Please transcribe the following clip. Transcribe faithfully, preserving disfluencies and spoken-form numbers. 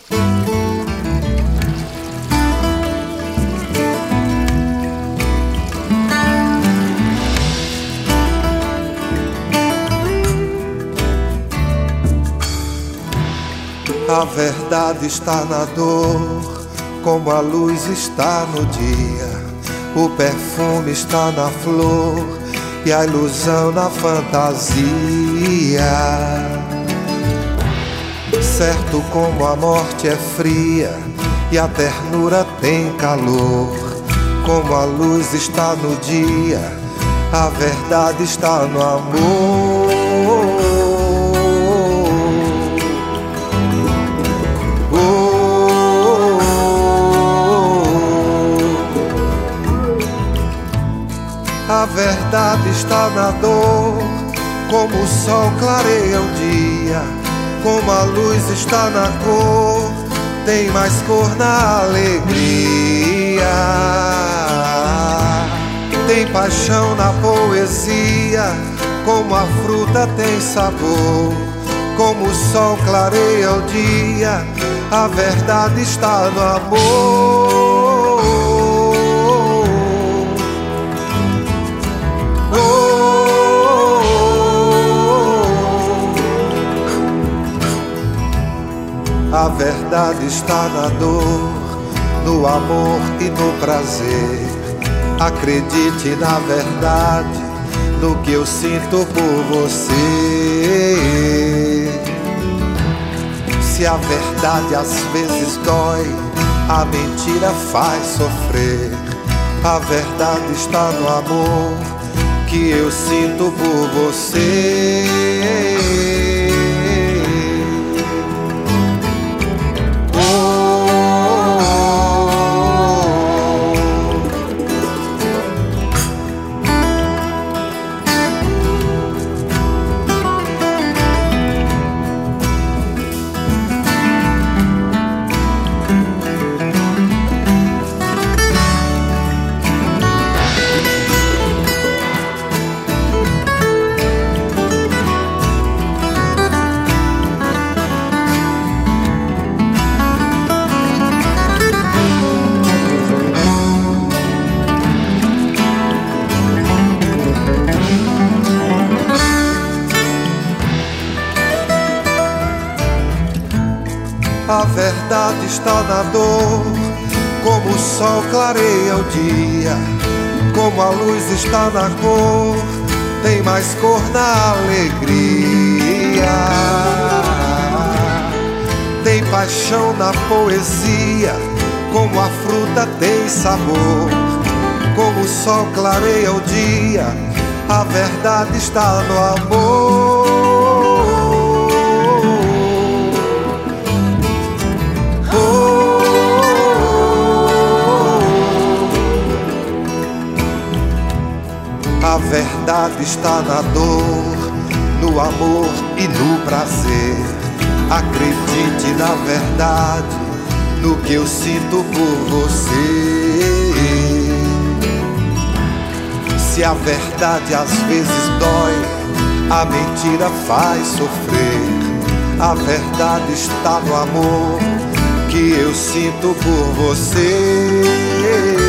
A verdade está na dor, como a luz está no dia. O perfume está na flor e a ilusão na fantasia. Certo como a morte é fria e a ternura tem calor. Como a luz está no dia, a verdade está no amor. A verdade está na dor, como o sol clareia o dia, como a luz está na cor, tem mais cor na alegria. Tem paixão na poesia, como a fruta tem sabor, como o sol clareia o dia, a verdade está no amor. A verdade está na dor, no amor e no prazer. Acredite na verdade, no que eu sinto por você. Se a verdade às vezes dói, a mentira faz sofrer. A verdade está no amor que eu sinto por você. A verdade está na dor, como o sol clareia o dia, como a luz está na cor, tem mais cor na alegria. Tem paixão na poesia, como a fruta tem sabor, como o sol clareia o dia, a verdade está no amor. A verdade está na dor, no amor e no prazer. Acredite na verdade, no que eu sinto por você. Se a verdade às vezes dói, a mentira faz sofrer. A verdade está no amor que eu sinto por você.